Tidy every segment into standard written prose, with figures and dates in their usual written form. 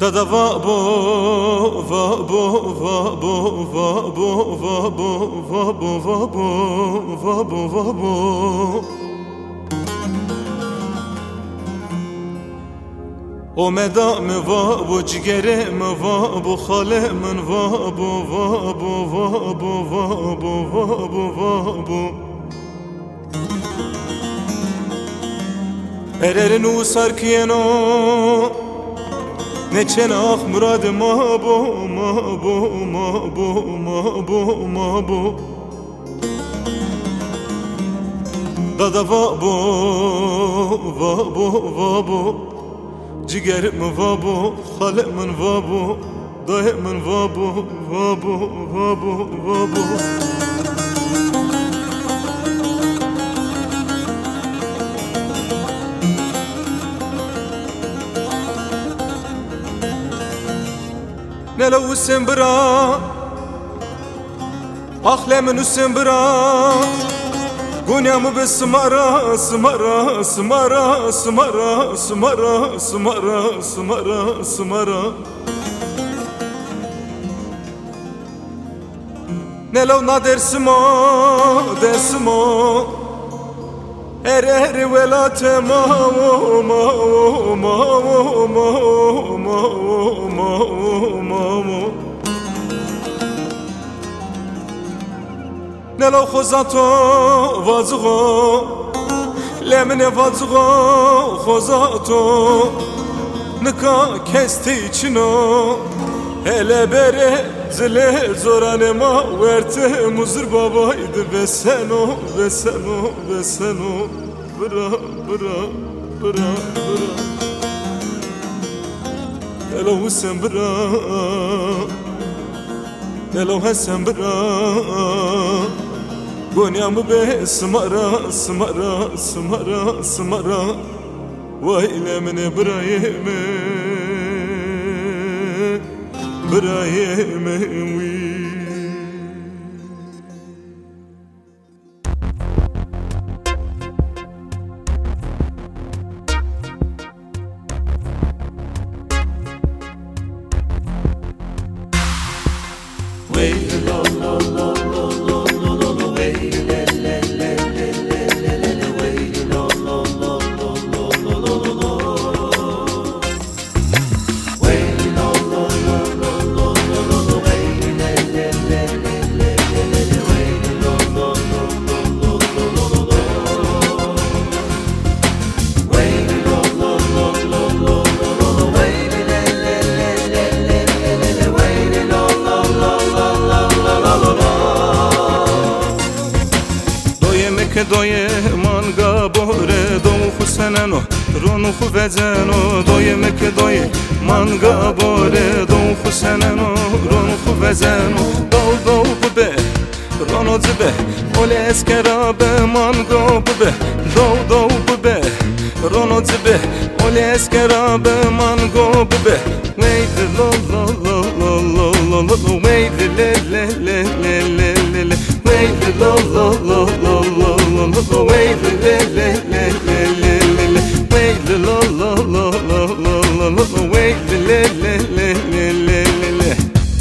Dada vabo, vabo, vabo, vabo, vabo, vabo, vabo, vabo, vabo. اومدم وابو جگرم وابو خالم وابو وابو وابو وابو وابو وابو اررنو سرکینو نچن آخ مراد مابو مابو مابو مابو مابو دادا وابو وابو وابو جگرم وابو خالم وابو دایم وابو وابو وابو وابو نلو السنبرا أخلى من السنبرا قنيام بالسمرة سمرة سمرة سمرة سمرة سمرة سمرة سمرة نلو نادر سما در سما ارهر ولات ما ما ما ما ما ما نلو خوزاتو وازغو لمن وازغو خوزاتو نکا کستی چنو hele bere zile zoran ma verte muzur babaydı ve sen o ve sen o ve sen o bıra bıra bıra bıra hello sen bıra hello sen bıra gonyamı be smara smara smara smara vay lemne bırayeme برايمي doye manga bore do khusenano ronu khuvezano doye mek doye manga bore do khusenano ronu khuvezano do be rono zbe ole eskera be manga be do be rono zbe ole eskera be manga be wait lo lo lo lo lo lo wait le le le le le le wait lo lo lo lo lo wait le le le le le le wait lo lo lo lo lo wait le le le le le le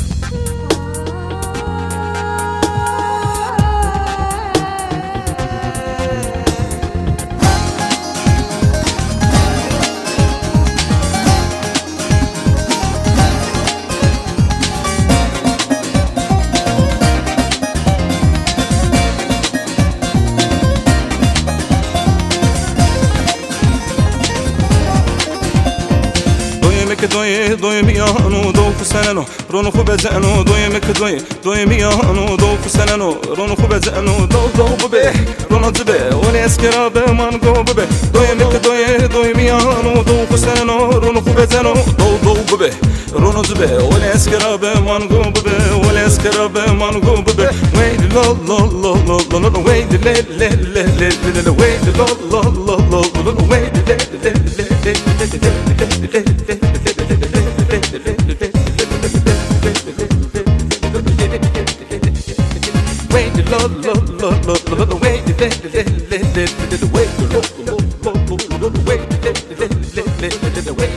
doye miyano do kusenano ronu khubezano doye mek doye miyano do kusenano ronu khubezano do be ronu zbe ole eskera be man go be doye mek doye miyano do kusenano ronu khubezano do be ronu zbe ole eskera be man go be ole eskera be man go be wait lo lo lo lo lo wait le le le le wait lo lo lo lo wait le le le wait,